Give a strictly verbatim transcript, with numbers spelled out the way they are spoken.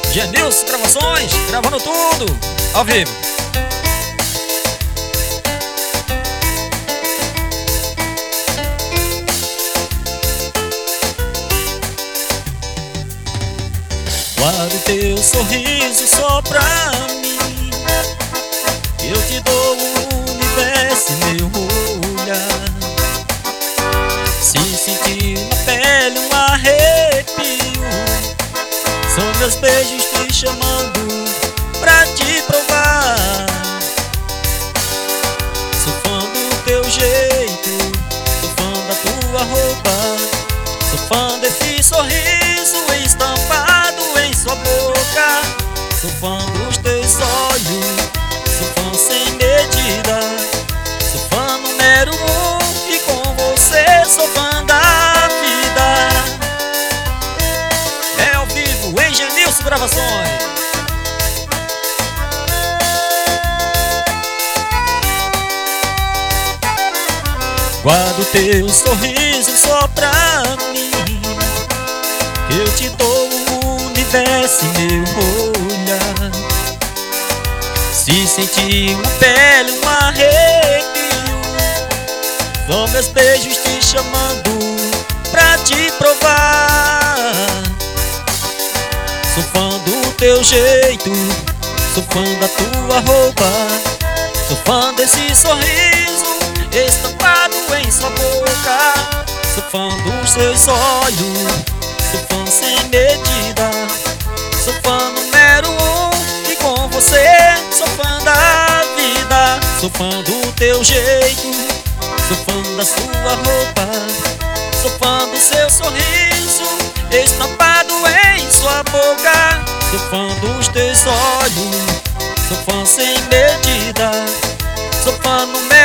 Genilson Gravações, gravando tudo, ao vivo. Guarda o teu sorriso só pra mim, eu te dou o universo em meu olhar. Se sentir na pele um arrepio, são meus beijos te chamando pra te provar. Sou fã do teu jeito, sou fã da tua roupa, sou fã desse sorriso estampado em sua boca. Sou fã dos teus olhos, sou fã sem medida, sou fã número um e com você sou fã da vida. É ao vivo em Genilson Gravações. Guarda o teu sorriso só pra mim, eu te dou o universo em meu olhar. Se sentir uma pele, um arrepio, são meus beijos te chamando pra te provar. Sou fã do teu jeito, sou fã da tua roupa, sou fã desse sorriso estampado em sua boca. Sou fã dos seus olhos, sou fã sem medida, sou fã número um e com você sou fã da vida. Sou fã do teu jeito, sou fã da sua roupa, sou fã do seu sorriso estampado em sua boca. Sou fã dos teus olhos, sou fã sem medida, sou fã número